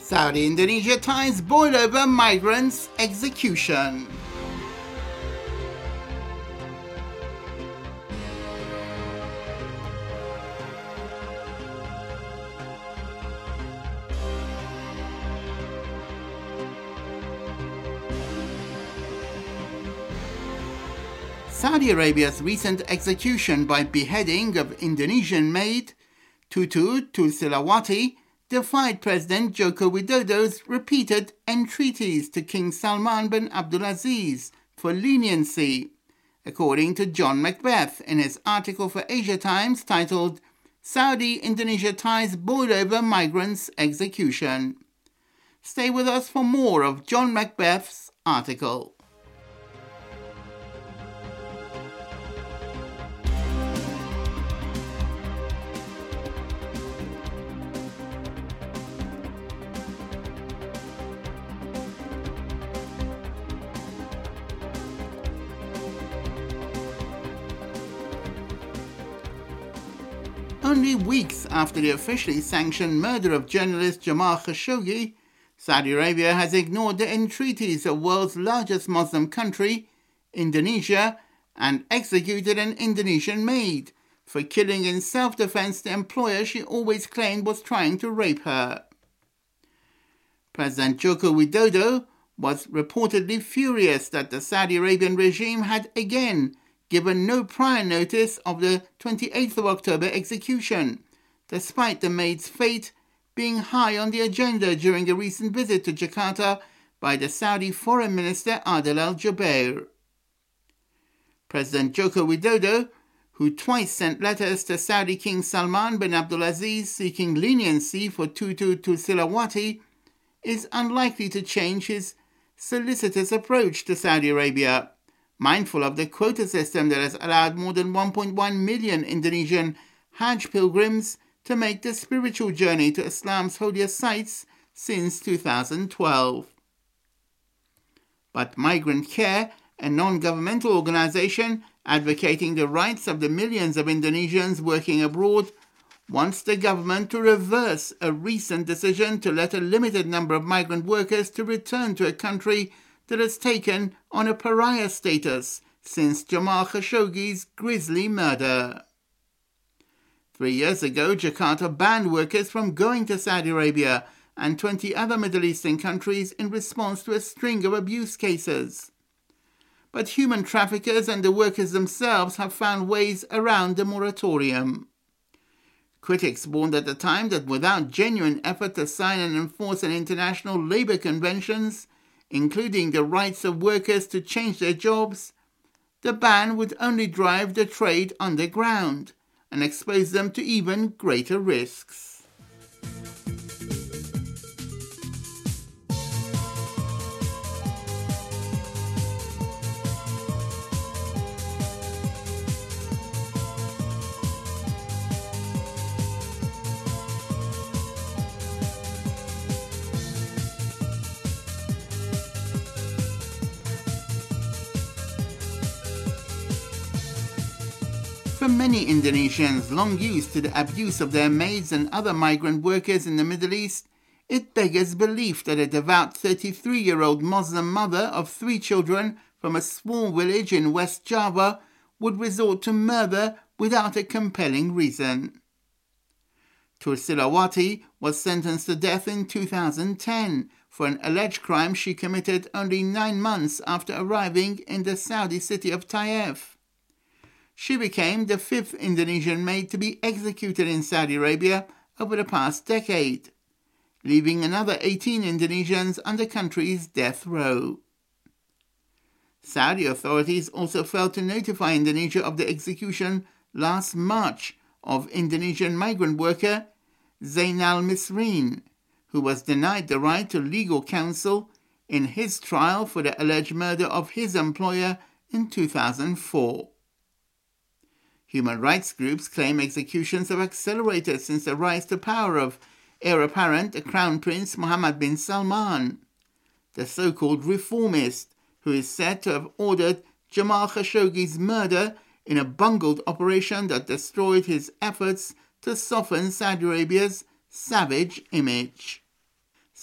Saudi-Indonesia ties boil over migrants' execution. Saudi Arabia's recent execution by beheading of Indonesian maid Tutu Tulsilawati defied President Joko Widodo's repeated entreaties to King Salman bin Abdulaziz for leniency, according to John Macbeth in his article for Asia Times titled Saudi-Indonesia Ties Boil Over Migrants' Execution. Stay with us for more of John Macbeth's article. Only weeks after the officially sanctioned murder of journalist Jamal Khashoggi, Saudi Arabia has ignored the entreaties of the world's largest Muslim country, Indonesia, and executed an Indonesian maid for killing in self-defense the employer she always claimed was trying to rape her. President Joko Widodo was reportedly furious that the Saudi Arabian regime had again given no prior notice of the 28th of October execution, despite the maid's fate being high on the agenda during a recent visit to Jakarta by the Saudi Foreign Minister Adel Al-Jubeir. President Joko Widodo, who twice sent letters to Saudi King Salman bin Abdulaziz seeking leniency for Tutu Tulsilawati, is unlikely to change his solicitous approach to Saudi Arabia, mindful of the quota system that has allowed more than 1.1 million Indonesian Hajj pilgrims to make the spiritual journey to Islam's holiest sites since 2012. But Migrant Care, a non-governmental organization advocating the rights of the millions of Indonesians working abroad, wants the government to reverse a recent decision to let a limited number of migrant workers to return to a country that has taken on a pariah status since Jamal Khashoggi's grisly murder. 3 years ago, Jakarta banned workers from going to Saudi Arabia and 20 other Middle Eastern countries in response to a string of abuse cases. But human traffickers and the workers themselves have found ways around the moratorium. Critics warned at the time that without genuine effort to sign and enforce international labour conventions, including the rights of workers to change their jobs, the ban would only drive the trade underground and expose them to even greater risks. For many Indonesians long used to the abuse of their maids and other migrant workers in the Middle East, it beggars belief that a devout 33-year-old Muslim mother of 3 children from a small village in West Java would resort to murder without a compelling reason. Tulsilawati was sentenced to death in 2010 for an alleged crime she committed only 9 months after arriving in the Saudi city of Taif. She became the 5th Indonesian maid to be executed in Saudi Arabia over the past decade, leaving another 18 Indonesians on the country's death row. Saudi authorities also failed to notify Indonesia of the execution last March of Indonesian migrant worker Zainal Misrin, who was denied the right to legal counsel in his trial for the alleged murder of his employer in 2004. Human rights groups claim executions have accelerated since the rise to power of heir apparent the Crown Prince Mohammed bin Salman, the so-called reformist who is said to have ordered Jamal Khashoggi's murder in a bungled operation that destroyed his efforts to soften Saudi Arabia's savage image.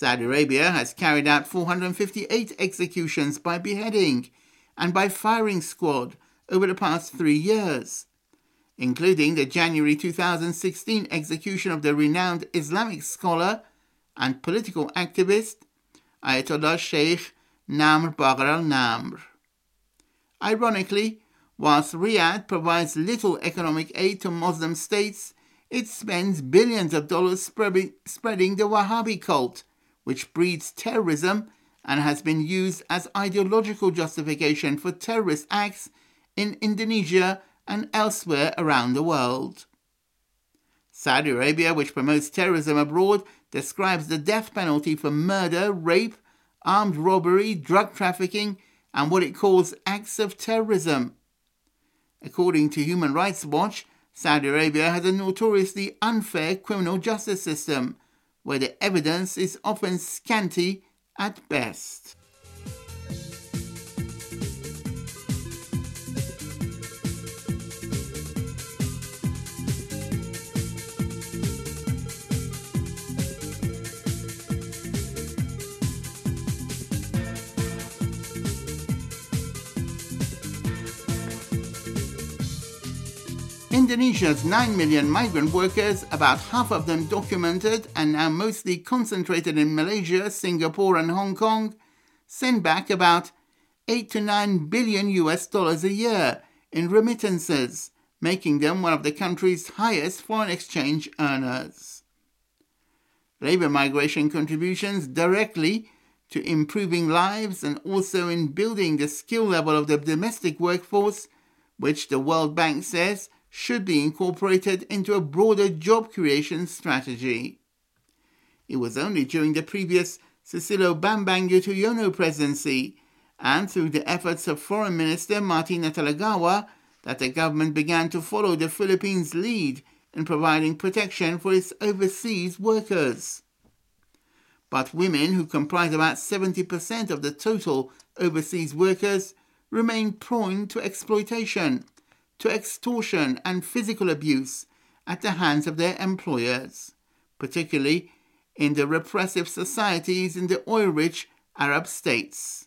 Saudi Arabia has carried out 458 executions by beheading and by firing squad over the past 3 years, including the January 2016 execution of the renowned Islamic scholar and political activist Ayatollah Sheikh Namr Bagher al-Namr. Ironically, whilst Riyadh provides little economic aid to Muslim states, it spends billions of dollars spreading the Wahhabi cult, which breeds terrorism and has been used as ideological justification for terrorist acts in Indonesia and elsewhere around the world. Saudi Arabia, which promotes terrorism abroad, describes the death penalty for murder, rape, armed robbery, drug trafficking, and what it calls acts of terrorism. According to Human Rights Watch, Saudi Arabia has a notoriously unfair criminal justice system, where the evidence is often scanty at best. Indonesia's 9 million migrant workers, about half of them documented and now mostly concentrated in Malaysia, Singapore and Hong Kong, send back about 8 to 9 billion US dollars a year in remittances, making them one of the country's highest foreign exchange earners. Labour migration contributions directly to improving lives and also in building the skill level of the domestic workforce, which the World Bank says should be incorporated into a broader job creation strategy. It was only during the previous Susilo Bambang Yudhoyono presidency and through the efforts of Foreign Minister Martina Talagawa that the government began to follow the Philippines' lead in providing protection for its overseas workers. But women, who comprise about 70% of the total overseas workers, remain prone to exploitation, to extortion and physical abuse at the hands of their employers, particularly in the repressive societies in the oil-rich Arab states.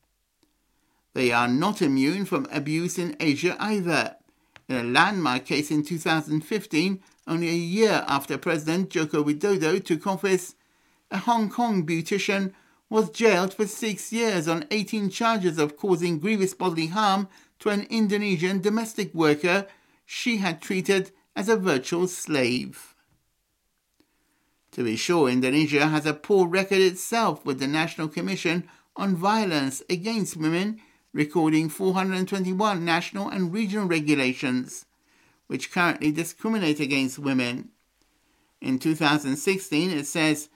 They are not immune from abuse in Asia either. In a landmark case in 2015, only a year after President Joko Widodo took office, a Hong Kong beautician was jailed for 6 years on 18 charges of causing grievous bodily harm to an Indonesian domestic worker she had treated as a virtual slave. To be sure, Indonesia has a poor record itself, with the National Commission on Violence Against Women recording 421 national and regional regulations, which currently discriminate against women. In 2016, it says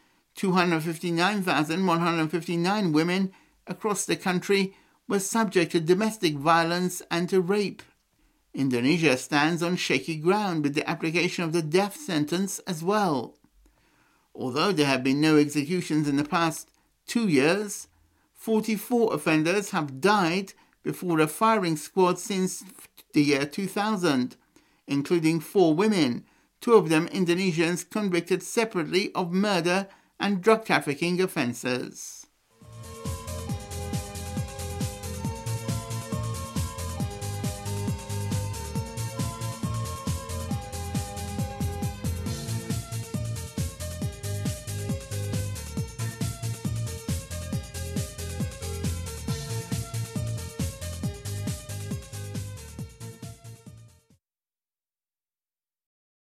259,159 women across the country were subject to domestic violence and to rape. Indonesia stands on shaky ground with the application of the death sentence as well. Although there have been no executions in the past 2 years, 44 offenders have died before a firing squad since the year 2000, including 4 women, 2 of them Indonesians convicted separately of murder and drug trafficking offences.